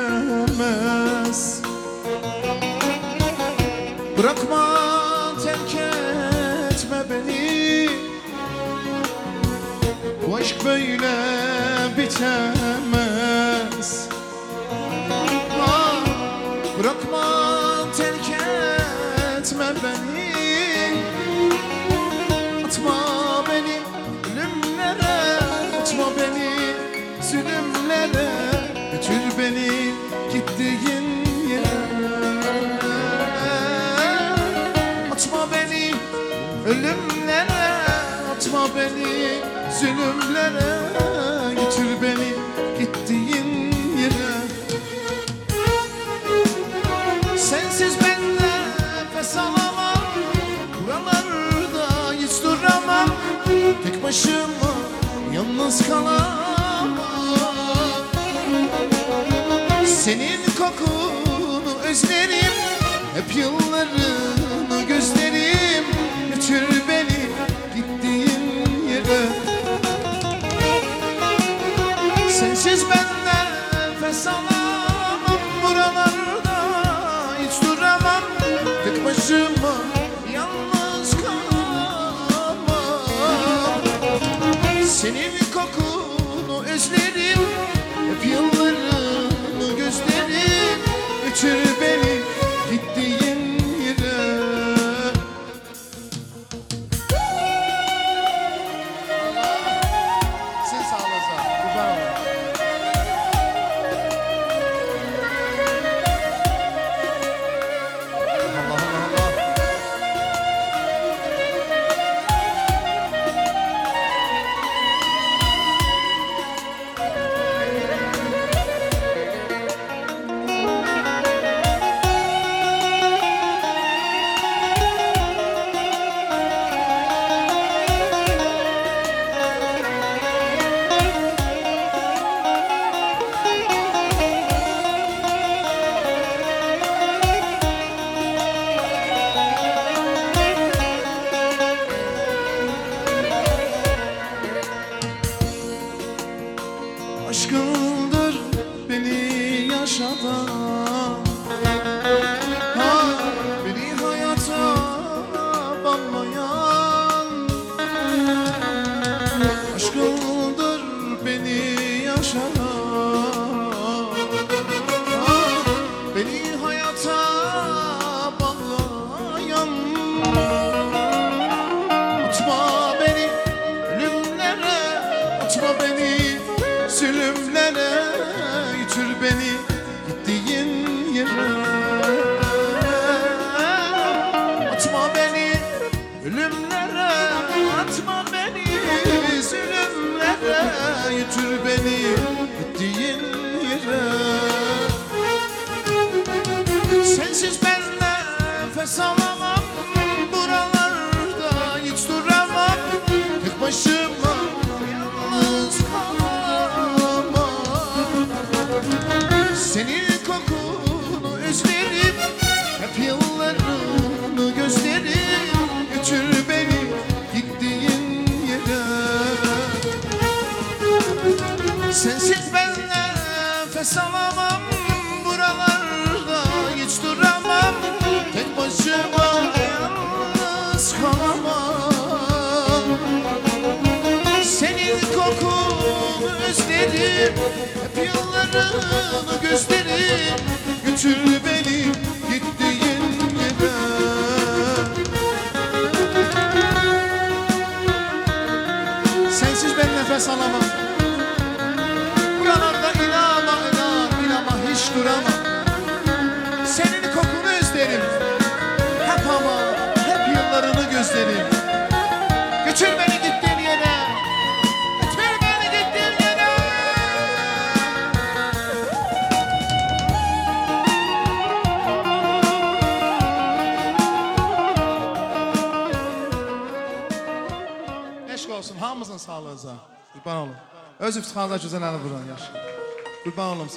bitemez. Bırakma, terk etme beni. Bu aşk böyle bitemez. Bırakma, terk etme beni. Atma beni ölümlere, atma beni zulümlere. Götür beni gittiğin yere. Atma beni ölümlere, atma beni zulümlere. Götür beni gittiğin yere. Sensiz ben nefes alamam, buralarda hiç duramam. Tek başıma yalnız kalamam. Senin kokunu özlerim, hep yıllarını gözlerim. Götür beni gittiğin yere. Sensiz ben nefes alamam, buralarda hiç duramam. Tek başıma yalnız kalamam. Senin kokunu özlerim, hep yıllarını gözlerim. Götür beni gittiğin yere. Siz sağ olasın. Kurban olun. Aşkındır beni yaşatan, beni hayata bağlayan. Aşkındır beni yaşatan, beni hayata bağlayan. Atma beni ölümlere, atma beni zulümlere. Götür beni gittiğin yere. Atma beni ölümlere, atma beni zulümlere. Götür beni gittiğin yere. Sensiz ben nefes alamam, buralarda hiç duramam. Tek başıma yalnız kalamam. Senin kokunu özlerim, hep yıllarını gözlerim. Götür beni gittiğin yere. Sensiz ben nefes alamam, buralarda hiç duramam. Tek başıma yalnız kalamam. Senin kokunu özlerim, hep yıllarını gözlerim. Götür beni gittiğin yere. Sensiz ben nefes alamam, buralarda inama hiç duramam. Senin kokunu özlerim, hep ama hep yıllarını gözlerim. Götür beni gittiğin yere. Götür beni gittiğin yere. Eşk olsun hamımızın sağlığınıza. Kurban olun. Öz iftixarlar güzel əli vuran yaş. Kurban olum.